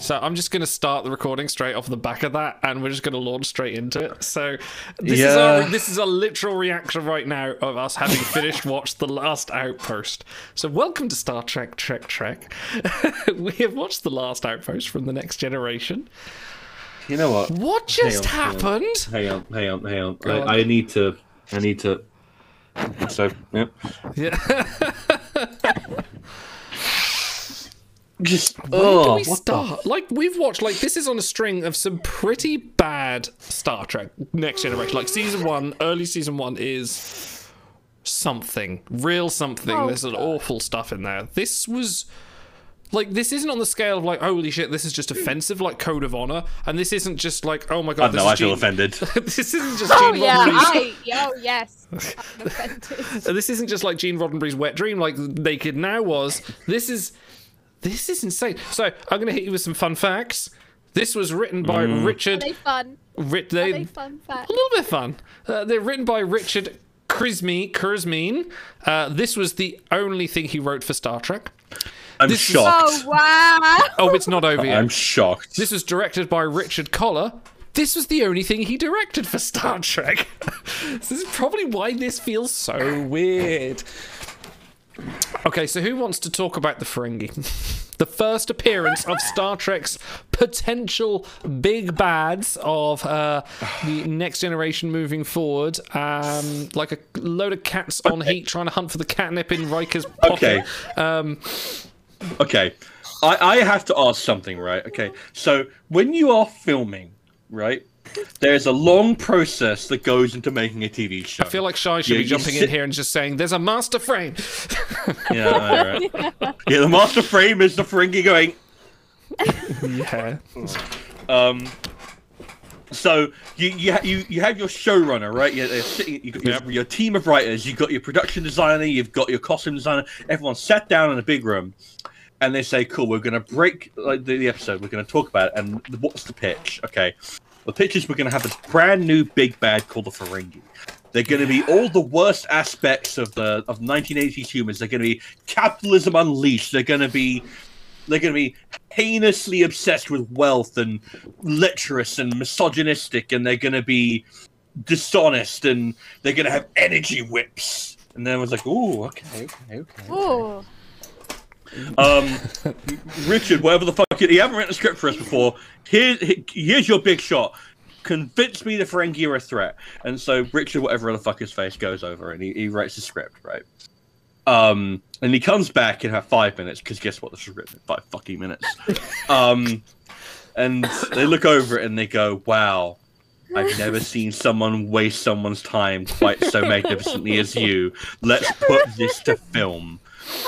So I'm just going to start the recording straight off the back of that, and we're just going to launch straight into it. So this is a literal reaction right now of us having finished watched The Last Outpost. So welcome to Star Trek Trek. We have watched The Last Outpost from The Next Generation. You know what? What just happened? Hang on. I need to. So, yep. Yeah. Just Where do we start? Like, we've watched, like, this is on a string of some pretty bad Star Trek Next Generation. Like, early season one is something. Real something. Oh, There's an awful stuff in there. This was, like, this isn't on the scale of, like, holy shit, this is just offensive, like Code of Honor. And this isn't just, like, oh my god, I feel offended. This isn't just Oh, Gene yeah, Roddenberry's... yes. I'm offended. This isn't just, like, Gene Roddenberry's wet dream, like Naked Now was. This is insane. So I'm going to hit you with some fun facts. This was written by Richard. Are they fun? Are they fun facts? A little bit fun. They're written by Richard Kurzmin. This was the only thing he wrote for Star Trek. I'm shocked. Oh, wow. Oh, it's not over yet. I'm shocked. This was directed by Richard Collar. This was the only thing he directed for Star Trek. This is probably why this feels so weird. Okay, so who wants to talk about the Ferengi? The first appearance of Star Trek's potential big bads of the Next Generation moving forward. Like a load of cats on heat trying to hunt for the catnip in Riker's pocket. Okay. I have to ask something, right? Okay, so when you are filming, right, there's a long process that goes into making a TV show. I feel like Shai should be jumping in here and just saying, there's a master frame. Yeah, right. Yeah, the master frame is the Ferengi going... Yeah. So you have your showrunner, right? You've got your team of writers, you've got your production designer, you've got your costume designer. Everyone's sat down in a big room, and they say, "Cool, we're going to break the episode. We're going to talk about it. And what's the pitch? Okay, the pitch is we're going to have a brand new big bad called the Ferengi. They're going to be all the worst aspects of 1980s humans. They're going to be capitalism unleashed. They're going to be heinously obsessed with wealth and lecherous and misogynistic, and they're going to be dishonest, and they're going to have energy whips." And then everyone's like, "Ooh, okay." Ooh. Richard, whatever the fuck, you haven't written a script for us before. Here's your big shot. Convince me the Ferengi are a threat. And so Richard, whatever the fuck his face, goes over and he writes a script, right? And he comes back in about 5 minutes, because guess what? This was written in 5 fucking minutes. And they look over it and they go, "Wow, I've never seen someone waste someone's time quite so magnificently as you. Let's put this to film.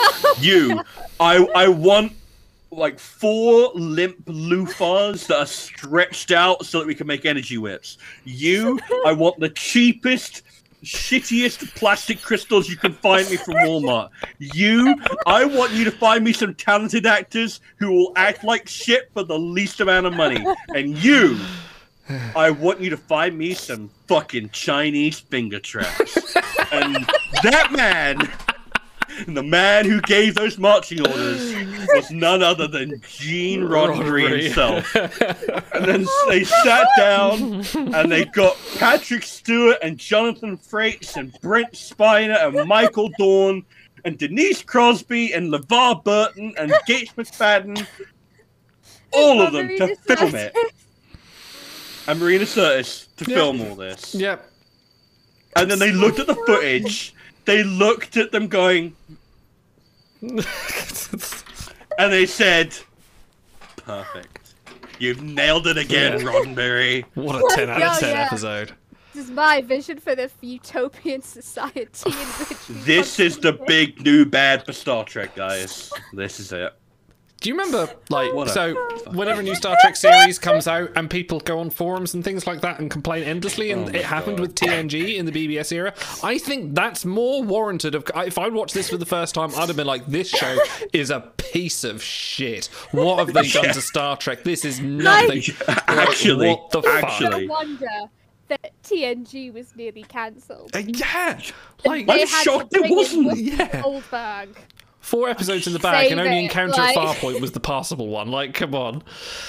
I want like 4 limp loofahs that are stretched out so that we can make energy whips. I want the cheapest, shittiest plastic crystals you can find me from Walmart. I want you to find me some talented actors who will act like shit for the least amount of money. And I want you to find me some fucking Chinese finger traps." And that man, the man who gave those marching orders, was none other than Gene Roddenberry himself. And then they sat down and they got Patrick Stewart and Jonathan Frakes and Brent Spiner and Michael Dorn and Denise Crosby and LeVar Burton and Gates McFadden, all of them to film it. And Marina Sirtis to film all this. Yep. And then they looked at the footage. They looked at them going, and they said, "Perfect. You've nailed it again, Roddenberry." What a 10 out of 10 Yeah. episode. This is my vision for the utopian society in which we This is the big new bad for Star Trek, guys. This is it. Do you remember, like, whenever a new Star Trek series comes out and people go on forums and things like that and complain endlessly, and it happened with TNG in the BBS era, I think that's more warranted. If I'd watched this for the first time, I'd have been like, this show is a piece of shit. What have they done to Star Trek? This is nothing. Actually, what the fuck? No wonder that TNG was nearly cancelled. Yeah, like, They I'm had shocked to it bring in wasn't. Whoopi Yeah. Goldberg. 4 episodes in the bag, Save and only it, Encounter like- at Farpoint was the passable one. Like, come on.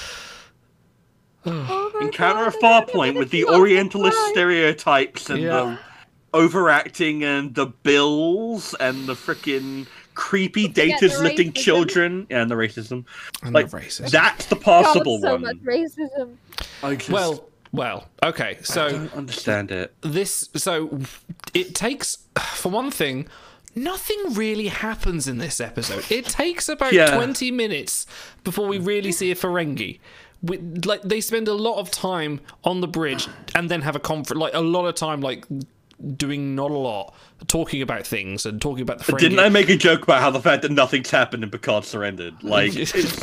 Oh my Encounter God, a I far don't know point whether with to the laugh or Orientalist cry. stereotypes and Yeah. the overacting and the bills and the freaking creepy forget datas the lifting racism. children and the racism. And Like, the racist. that's the God, possible so one. much racism. I just Well, okay. I So don't understand it. so it takes, for one thing, nothing really happens in this episode. It takes about Yeah. 20 minutes before we really see a Ferengi. Like, they spend a lot of time on the bridge and then have a conference, like a lot of time, like doing not a lot, talking about things and talking about the Ferengi. Didn't I make a joke about how the fact that nothing's happened and Picard surrendered? Like,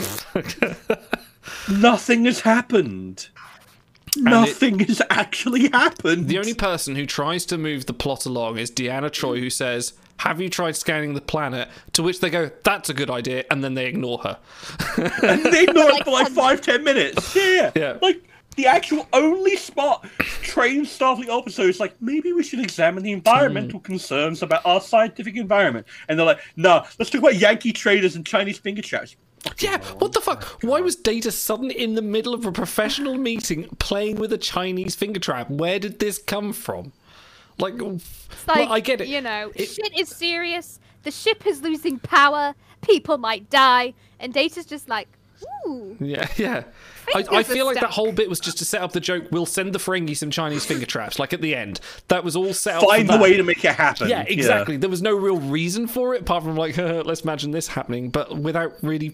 nothing has happened. Nothing has actually happened. The only person who tries to move the plot along is Deanna Troi, who says, "Have you tried scanning the planet?" To which they go, "That's a good idea," and then they ignore her. And they ignore it for like 5-10 minutes. Yeah. Yeah. Like, the actual only smart trained Starfleet officer is like, maybe we should examine the environmental concerns about our scientific environment. And they're like, nah, let's talk about Yankee traders and Chinese finger traps. Yeah, what the fuck? Why was Data suddenly in the middle of a professional meeting playing with a Chinese finger trap? Where did this come from? Like, It's like, well, I get it. You know, It- shit is serious. The ship is losing power. People might die. And Data's just like, ooh. Yeah. I Fingers feel are like that stuck. whole bit was just to set up the joke, we'll send the Ferengi some Chinese finger traps, like at the end. That was all set up Find for the that. way to make it happen. Yeah, exactly. There was no real reason for it, apart from like, let's imagine this happening, but without really.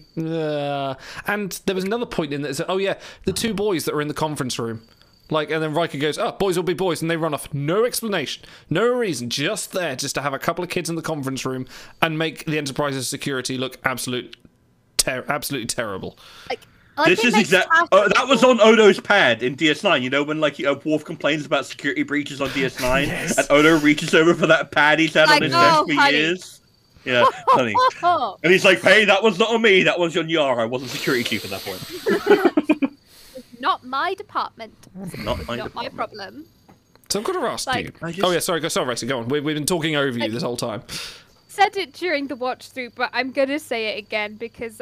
And there was another point in that. Oh yeah, the 2 boys that are in the conference room, like, and then Riker goes, "Oh, boys will be boys," and they run off. No explanation, no reason, just there, just to have a couple of kids in the conference room and make the Enterprise's security look absolutely terrible. Like This it is makes exact. half That was on Odo's pad in DS9. You know when like Worf complains about security breaches on DS9, Yes. and Odo reaches over for that pad he's had Like, on his oh, desk for honey. years. Yeah, honey. Oh, And he's like, "Hey, that was not on me. That was on Yara. I wasn't security chief at that point." not my department. Not my Not my department. problem. So I've got to ask Like- you. I just- Oh yeah, sorry, Racing, go on. We've been talking over you this whole time. Said it during the watch through, but I'm gonna say it again because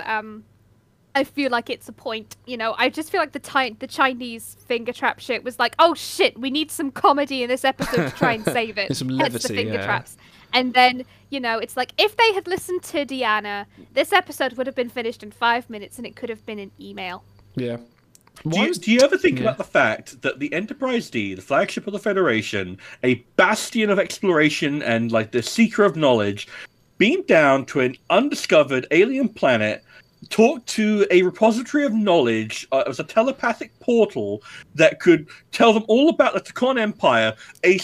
I feel like it's a point. You know, I just feel like the Chinese finger trap shit was like, oh shit, we need some comedy in this episode to try and save it. There's some Hence levity, the finger yeah. traps. And then, you know, it's like if they had listened to Deanna, this episode would have been finished in 5 minutes, and it could have been an email. Yeah. Do you ever think Yeah. about the fact that the Enterprise D, the flagship of the Federation, a bastion of exploration and like the seeker of knowledge, beamed down to an undiscovered alien planet, talked to a repository of knowledge, it was a telepathic portal that could tell them all about the Takon Empire,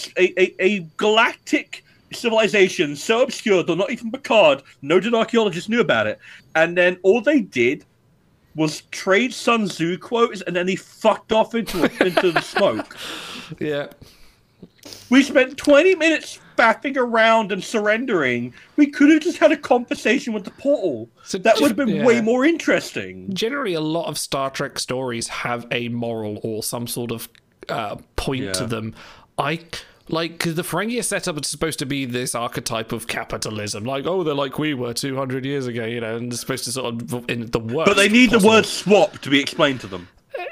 a galactic civilization so obscure that not even Picard, no dead archaeologists knew about it, and then all they did was trade Sun Tzu quotes, and then he fucked off into the smoke. Yeah. We spent 20 minutes faffing around and surrendering. We could have just had a conversation with the portal. So That would have been yeah. way more interesting. Generally, a lot of Star Trek stories have a moral or some sort of point to Yeah. them. Because the Ferengi are set up, it's supposed to be this archetype of capitalism. Like, oh, they're like we were 200 years ago, you know, and they're supposed to sort of, in the worst But they need the possible- word swap to be explained to them.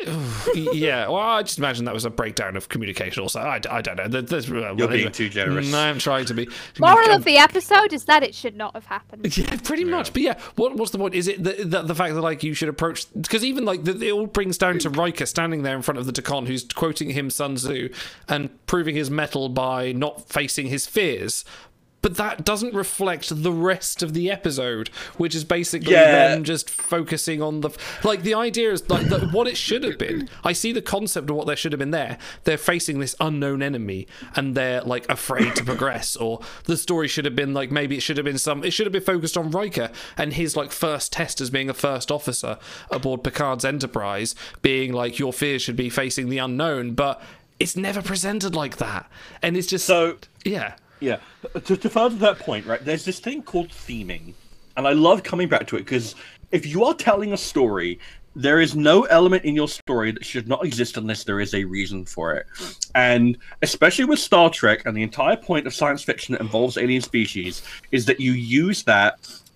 Yeah, well, I just imagine that was a breakdown of communication also. I don't know. You're being too generous. No, I'm trying to be. Moral of the episode is that it should not have happened. Yeah, pretty much. But yeah, what's the point? Is it the fact that like you should approach? Because even like it all brings down to Riker standing there in front of the Takon, who's quoting him Sun Tzu and proving his mettle by not facing his fears. But that doesn't reflect the rest of the episode, which is basically them just focusing on the the idea is like what it should have been. I see the concept of what there should have been there. They're facing this unknown enemy and they're like afraid to progress. Or the story should have been like maybe it should have been focused on Riker and his like first test as being a first officer aboard Picard's Enterprise, being like your fears should be facing the unknown. But it's never presented like that, and it's just yeah. Yeah, to further that point, right, there's this thing called theming, and I love coming back to it, because if you are telling a story, there is no element in your story that should not exist unless there is a reason for it. And especially with Star Trek, and the entire point of science fiction that involves alien species, is that you use that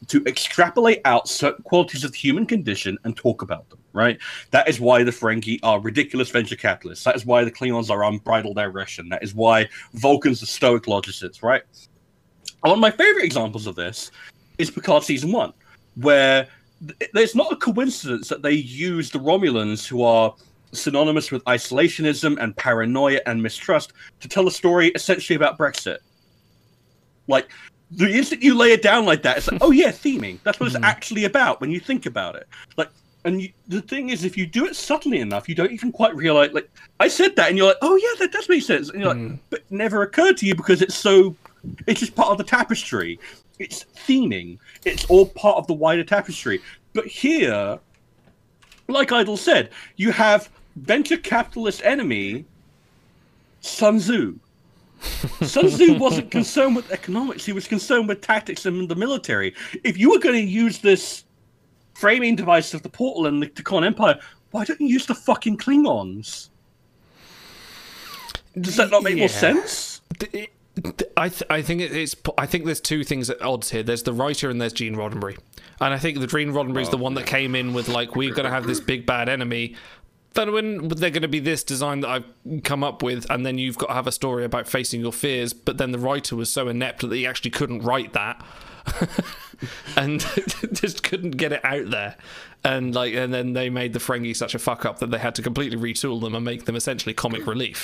to extrapolate out certain qualities of the human condition and talk about them, right? That is why the Ferengi are ridiculous venture capitalists. That is why the Klingons are unbridled aggression. That is why Vulcans are stoic logicists, right? And one of my favorite examples of this is Picard Season 1, where there's not a coincidence that they use the Romulans, who are synonymous with isolationism and paranoia and mistrust, to tell a story essentially about Brexit. Like, the instant you lay it down like that, it's like, oh yeah, theming. That's what it's actually about when you think about it. Like, and the thing is, if you do it subtly enough, you don't even quite realize. Like, I said that, and you're like, oh yeah, that does make sense. And you're like, but it never occurred to you because it's just part of the tapestry. It's theming. It's all part of the wider tapestry. But here, like Idol said, you have venture capitalist enemy Sun Tzu. Sun Tzu wasn't concerned with economics. He was concerned with tactics and the military. If you were going to use this framing device of the portal and the Tkon Empire, why don't you use the fucking Klingons? Does that not make more sense? I think there's two things at odds here. There's the writer and there's Gene Roddenberry. And I think the Gene Roddenberry is the one that came in with, like, we're going to have this big bad enemy. Then when they're going to be this design that I've come up with, and then you've got to have a story about facing your fears, but then the writer was so inept that he actually couldn't write that. And just couldn't get it out there. And then they made the Ferengi such a fuck up that they had to completely retool them and make them essentially comic relief.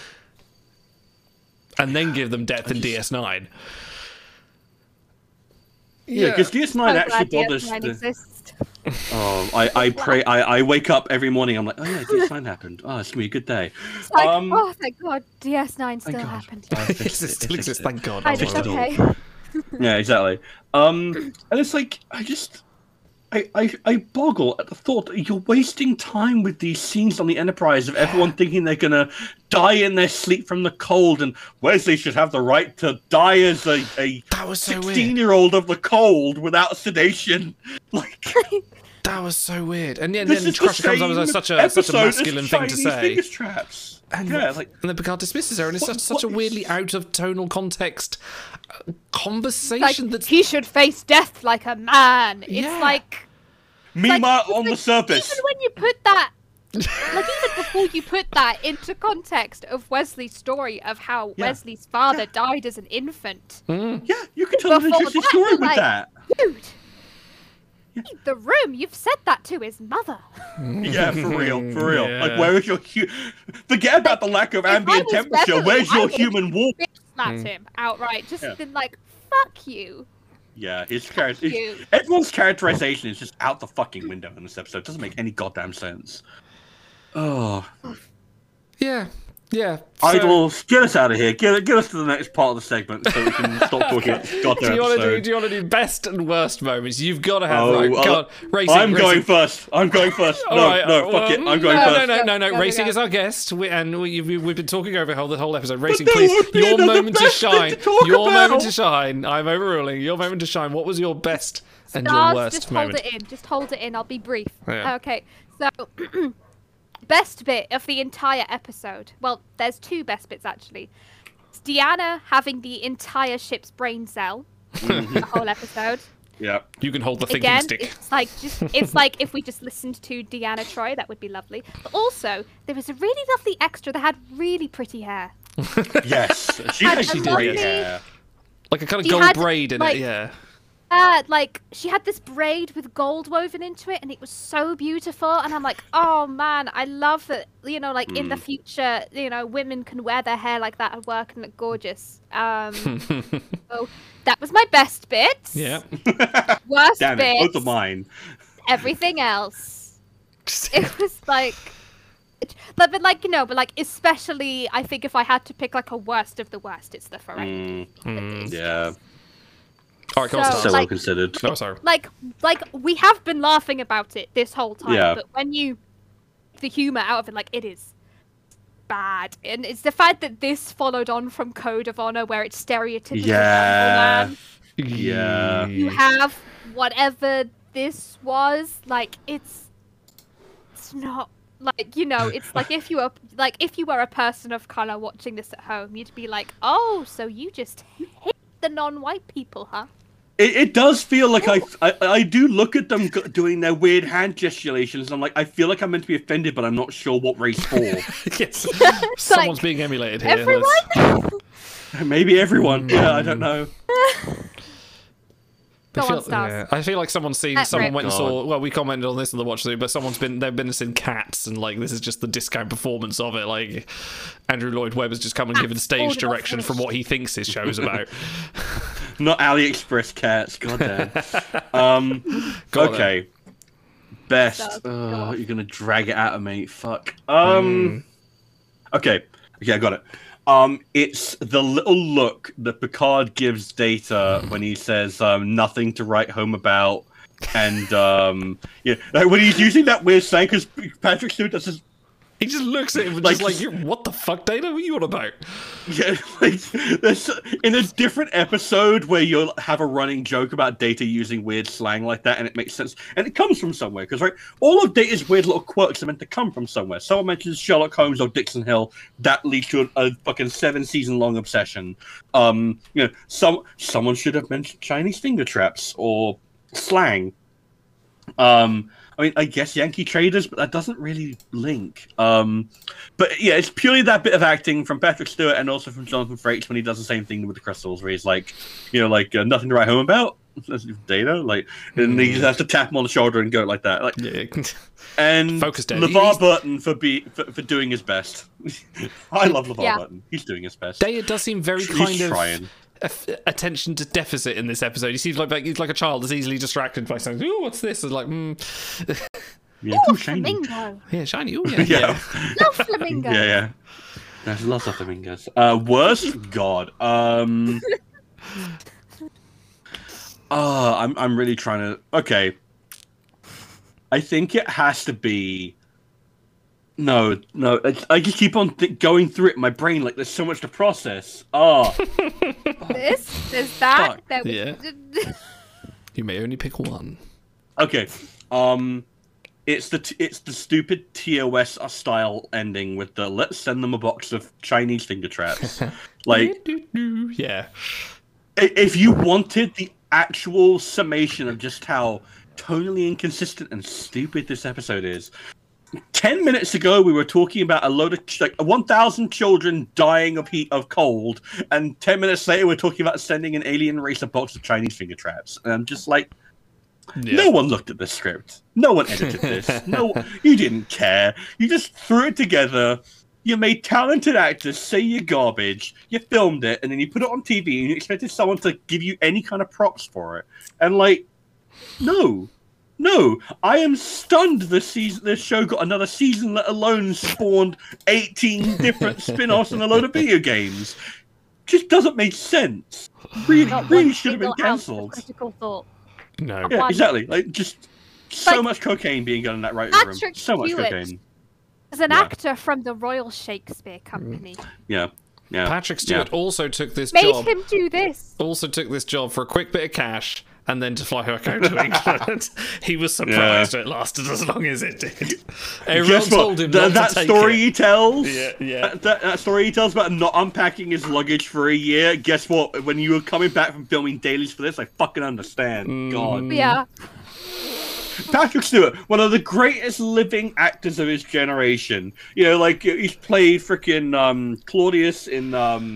And then give them depth in DS9. Yeah, because DS9 actually bothers. I pray. I wake up every morning. I'm like, oh yeah, DS9 happened. Oh, it's gonna be a good day. It's like, oh, thank God, DS9 still happened. It still exists. Thank God. Okay. Yeah, exactly. And it's like I boggle at the thought that you're wasting time with these scenes on the Enterprise of everyone thinking they're gonna die in their sleep from the cold, and Wesley should have the right to die as a 16-year-old of the cold without sedation. Like, that was so weird. And then Crusher comes up as such a masculine thing to say. Traps. And then Picard dismisses her, and it's such a weirdly out of tonal context conversation that he should face death like a man. It's like Mima on the surface. Even when you put that, like, even before you put that into context of Wesley's story of how Wesley's father died as an infant. Yeah, you can tell an interesting story with that. Dude. Leave the room. You've said that to his mother. Yeah, for real. Yeah. Like, where is your forget about the lack of ambient temperature. Where's your human warmth? Slapped him outright. Just been like, fuck you. Yeah, his character. Everyone's characterization is just out the fucking window in this episode. It doesn't make any goddamn sense. Oh. Yeah. Yeah. Idols, get us out of here. Get us to the next part of the segment so we can stop talking about this goddamn episode. Do you want to do best and worst moments? You've got to have Racing. Going first. I'm going first. No, fuck it. I'm going first. No. Racing is our guest, and we've been talking over the whole episode. Racing, please, your moment to shine. Your moment to shine. I'm overruling. Your moment to shine. What was your best and your worst moment? Just hold it in. I'll be brief. Yeah. Okay, so... best bit of the entire episode. Well, there's two best bits actually. It's Deanna having the entire ship's brain cell. The whole episode. Yeah. You can hold the thinking stick. It's like if we just listened to Deanna Troi, that would be lovely. But also, there was a really lovely extra that had really pretty hair. Yes, she actually did great hair. Like a kind of gold braid in it, yeah. Like, she had this braid with gold woven into it, and it was so beautiful. And I'm like, oh man, I love that, like, in the future, women can wear their hair like that at work and look gorgeous. So that was my best bit. Yeah. Worst Damn bit. it, both of mine. Everything else. It was like... But especially, I think if I had to pick, like, a worst of the worst, it's the Ferengi. Yeah. All right, so well considered. No, sorry. Like we have been laughing about it this whole time, but when you the humor out of it, like, it is bad, and it's the fact that this followed on from Code of Honor, where it's stereotypical. Yeah. You have whatever this was, like, it's not. Like, it's like if you were a person of color watching this at home, you'd be like, oh, so you just hate the non-white people, huh? It does feel like I do look at them doing their weird hand gesticulations. And I'm like, I feel like I'm meant to be offended, but I'm not sure what race for. Yes. Someone's being emulated here. Everyone? Maybe everyone. Yeah, I don't know. I feel like someone went and saw. God. Well, we commented on this in the watch through, but they've been seeing Cats, and like this is just the discount performance of it. Like Andrew Lloyd Webber has just come and given stage direction from what he thinks his show's about. Not AliExpress Cats. Goddamn. Okay. Best. You're gonna drag it out of me. Fuck. Okay, I got it. It's the little look that Picard gives Data when he says nothing to write home about, and like when he's using that weird slang, because Patrick Stewart does his. He just looks at him and just like, what the fuck, Data? What are you on about? Yeah, like there's in a different episode where you'll have a running joke about Data using weird slang like that, and it makes sense, and it comes from somewhere, because right, all of Data's weird little quirks are meant to come from somewhere. Someone mentions Sherlock Holmes or Dixon Hill, that leads to a fucking 7-season-long obsession. Someone should have mentioned Chinese finger traps or slang. I mean, I guess Yankee Traders, but that doesn't really link. But yeah, it's purely that bit of acting from Patrick Stewart and also from Jonathan Frakes when he does the same thing with the crystals, where he's like, nothing to write home about. Data, like, and he just has to tap him on the shoulder and go like that, like. Yeah. And Focus, LeVar Burton for doing his best. I love LeVar Burton. He's doing his best. Data does seem very trying. Attention to deficit in this episode. He seems like he's like a child that's easily distracted by saying, "Oh, what's this?" And like, Yeah, Ooh, shiny. flamingo. Yeah, shiny. Oh, yeah. Love flamingo. Yeah. There's lots of flamingos. Worst God. I'm really trying to. Okay. I think it has to be. No. I just keep on going through it in my brain like there's so much to process. There's that. Fuck. Yeah. You may only pick one. Okay. It's the stupid TOS style ending with the let's send them a box of Chinese finger traps. Like, yeah. If you wanted the actual summation of just how tonally inconsistent and stupid this episode is. 10 minutes ago, we were talking about a load of 1,000 children dying of heat of cold, and 10 minutes later, we're talking about sending an alien race a box of Chinese finger traps. And I'm just like, no one looked at the script. No one edited this. No, you didn't care. You just threw it together. You made talented actors say you're garbage. You filmed it, and then you put it on TV, and you expected someone to give you any kind of props for it. And like, no, I am stunned this show got another season, let alone spawned 18 different spin-offs and a load of video games. Just doesn't make sense. Really should have been cancelled. Critical thought. No. Yeah, exactly. Like, just so much cocaine being done in that writing room. So much cocaine. As an actor from the Royal Shakespeare Company. Yeah. Patrick Stewart also took this Made job. him do this. Also took this job for a quick bit of cash and then to fly back out to England. He was surprised it lasted as long as it did. Everyone told him not that to take story it. he tells. Yeah. That story he tells about not unpacking his luggage for a year. Guess what? When you were coming back from filming dailies for this, I fucking understand. God. Yeah. Patrick Stewart, one of the greatest living actors of his generation. You know, like he's played freaking Claudius in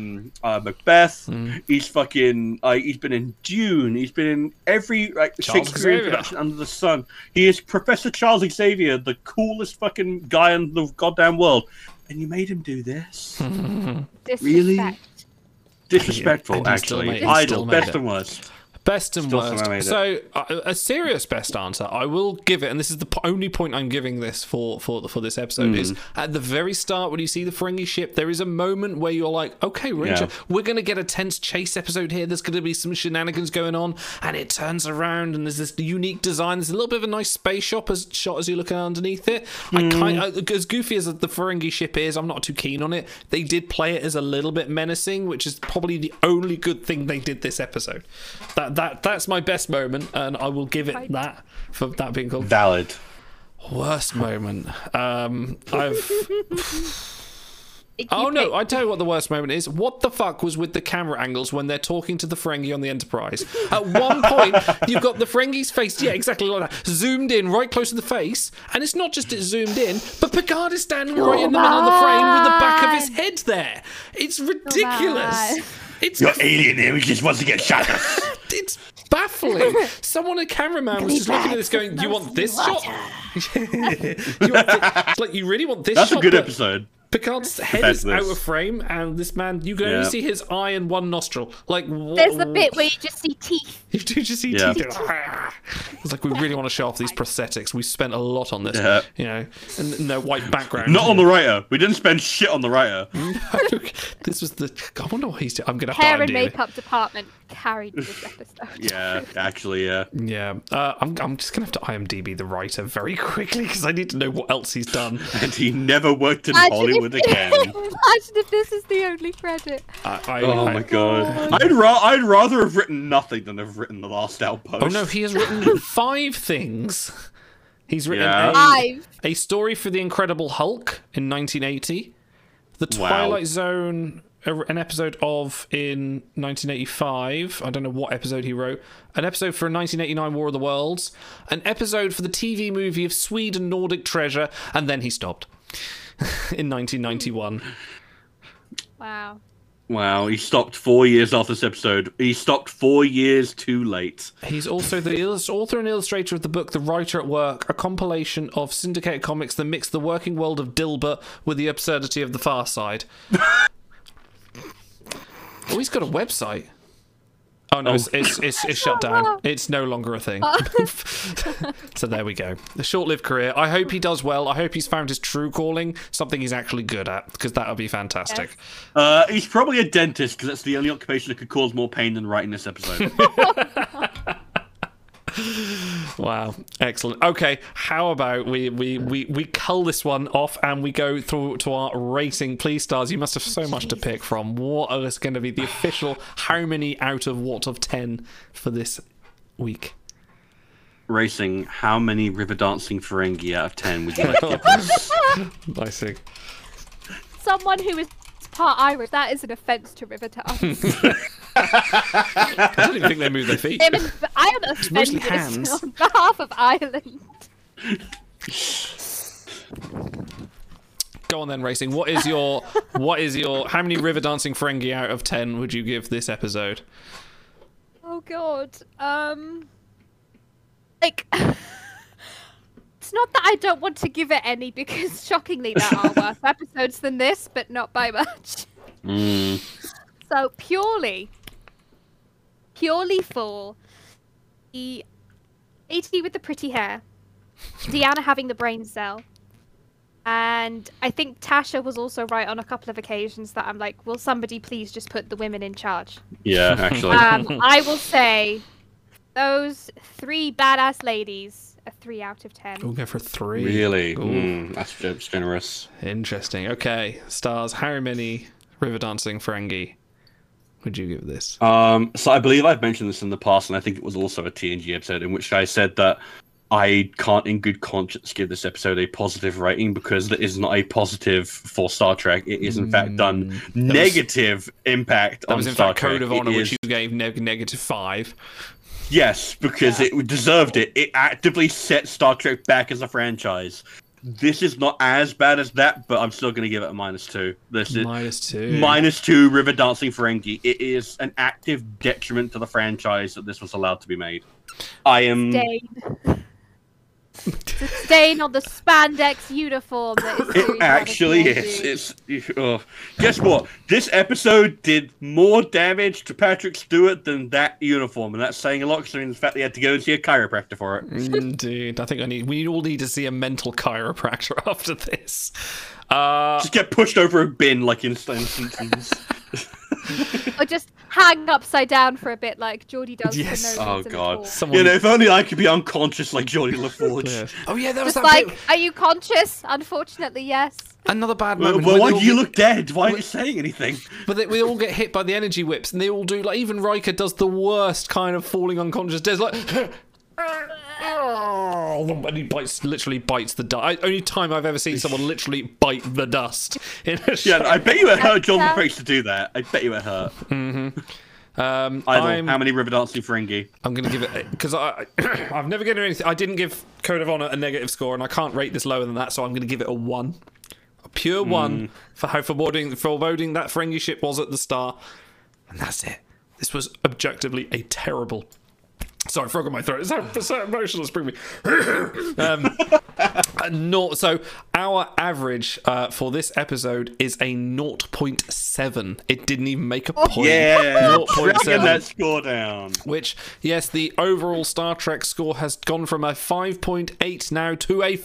Macbeth. He's fucking he's been in Dune. He's been in every Shakespearean production under the sun. He is Professor Charles Xavier, the coolest fucking guy in the goddamn world. And you made him do this? Really? Disrespectful, actually. Idle, best and worst. Best and worst. So, a serious best answer, I will give it, and this is the only point I'm giving this for this episode, is at the very start when you see the Ferengi ship, there is a moment where you're like, okay, we're going to get a tense chase episode here, there's going to be some shenanigans going on, and it turns around, and there's this unique design, there's a little bit of a nice space shot as you're looking underneath it. As goofy as the Ferengi ship is, I'm not too keen on it. They did play it as a little bit menacing, which is probably the only good thing they did this episode. That's my best moment, and I will give it that for that being called valid. Worst moment. Oh no, I tell you what the worst moment is. What the fuck was with the camera angles when they're talking to the Ferengi on the Enterprise? At one point, you've got the Ferengi's face, yeah, exactly like that, zoomed in right close to the face, and it's not just it zoomed in, but Picard is standing right in the middle of the frame with the back of his head there. It's ridiculous. It's Your alien image just wants to get shot. it's baffling. Someone, a cameraman, was just looking at this going, you want this shot? It's like, you really want this shot? That's a good episode. Picard's head is out of frame, and this man, you can only see his eye and one nostril. Like, there's the bit where you just see teeth. You do just see teeth. It's like, we really want to show off these prosthetics. We spent a lot on this, you know, and no white background. Not on the writer. We didn't spend shit on the writer. No, this was the. I wonder what he's doing. I'm gonna have Hair to and makeup department carried this episode. Yeah, actually, yeah. Yeah, I'm just gonna have to IMDb the writer very quickly because I need to know what else he's done. And he never worked in Hollywood again. Imagine if this is the only credit. Oh my god. I'd rather have written nothing than have written The Last Outpost. Oh no, he has written 5 things. He's written a story for The Incredible Hulk in 1980, The Twilight Zone, an episode of in 1985. I don't know what episode he wrote. An episode for 1989 War of the Worlds. An episode for the TV movie of Sweden Nordic Treasure, and then he stopped in 1991. Wow, he stopped 4 years after this episode. He stopped 4 years too late. He's also the author and illustrator of the book The Writer at Work, a compilation of syndicated comics that mix the working world of Dilbert with the absurdity of the Far Side. Oh, he's got a website. Oh no, it's shut down. It's no longer a thing. So there we go. A short-lived career. I hope he does well. I hope he's found his true calling, something he's actually good at, because that would be fantastic. Yes. He's probably a dentist, because that's the only occupation that could cause more pain than writing this episode. Wow, excellent. Okay, how about we cull this one off and we go through to our rating. Please, Stars, you must have so much to pick from. What is going to be the official how many out of what of 10 for this week? Racing, how many river dancing Ferengi out of 10 would you like to give this? I see. Someone who is part Irish, that is an offence to River Dance. I don't even think they move their feet. I am offended on behalf of Ireland. Go on then, Racing. What is your how many river dancing Ferengi out of 10 would you give this episode? Oh god. Like it's not that I don't want to give it any, because shockingly there are worse episodes than this, but not by much. So purely for the AT with the pretty hair, Deanna having the brain cell, and I think Tasha was also right on a couple of occasions that I'm like, will somebody please just put the women in charge? Yeah, actually. I will say those 3 badass ladies, a 3 out of 10. We'll go for 3. Really? That's generous. Interesting. Okay, Stars, how many river dancing Ferengi would you give this? So I believe I've mentioned this in the past, and I think it was also a TNG episode in which I said that I can't in good conscience give this episode a positive rating because it is not a positive for Star Trek. It is in fact done negative impact on Star Trek. That was in fact Code of Honor, which you gave -5. Yes, because it deserved it. It actively set Star Trek back as a franchise. This is not as bad as that, but I'm still going to give it a -2. This is -2 river dancing Ferengi. It is an active detriment to the franchise that this was allowed to be made. I am... It's a stain on the spandex uniform. It actually is. Guess what? This episode did more damage to Patrick Stewart than that uniform, and that's saying a lot considering the fact they had to go and see a chiropractor for it. Indeed, I think we all need to see a mental chiropractor after this. Just get pushed over a bin like in Simpsons. Or just hang upside down for a bit like Geordie does. Yes. For no Oh god. Someone... if only I could be unconscious like Geordie LaForge. Yeah. Oh yeah, that was just that like, bit... are you conscious? Unfortunately, yes. Another bad moment. Why do you look dead? Why aren't you saying anything? But we all get hit by the energy whips, and they all do, like, even Riker does the worst kind of falling unconscious death, like... and he literally bites the dust. Only time I've ever seen someone literally bite the dust in a show. Yeah, I bet you it hurt Jonathan Frakes to do that. I bet you it hurt. Idle, how many river dancing Ferengi? I'm going to give it, because I've never given anything. I didn't give Code of Honor a negative score, and I can't rate this lower than that, so I'm going to give it a 1. A pure 1 for how foreboding that Ferengi ship was at the start. And that's it. This was objectively a terrible. Sorry, frog in my throat. It's so emotional, it's bringing me. So our average for this episode is a 0.7. It didn't even make a point. Yeah, 0.7. dragging that score down. Which, yes, the overall Star Trek score has gone from a 5.8 now to a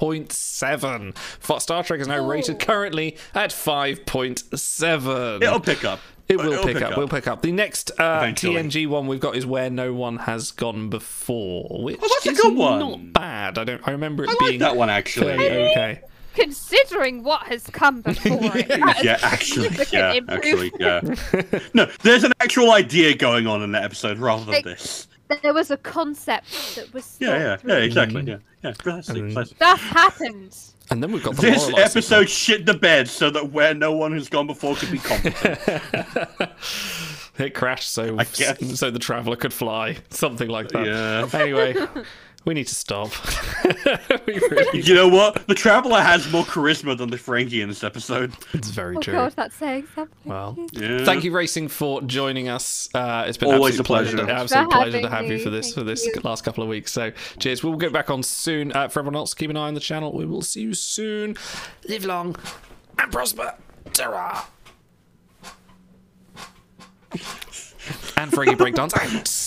5.7. Star Trek is now rated currently at 5.7. It'll pick up. It will pick up. We'll pick up. The next Eventually. TNG one we've got is Where No One Has Gone Before, which that's a is good one. not bad. I remember it I being like that one actually. fairly okay. Considering what has come before it. that is Yeah, a actually, significant yeah. No, there's an actual idea going on in that episode rather than Like- this. There was a concept that was Yeah, thought through. exactly. Yeah, precisely. Stuff happens. And then we've got the This moralizing episode shit the bed so that Where No One Has Gone Before could be competent. part. It crashed so guess. the Traveller could fly, something like that. Yeah. Anyway, we need to stop. We really, You know what? The Traveller has more charisma than the Ferengi in this episode. it's very Oh true. god, that's saying something. Well, Yeah. thank you, Racing, for joining us. It's been Always absolute a pleasure. Absolute For pleasure to having have you me. for this Thank you. last couple of weeks. So, cheers. We'll get back on soon. For everyone else, keep an eye on the channel. We will see you soon. Live long and prosper. Ta-ra. And Ferengi Breakdance out.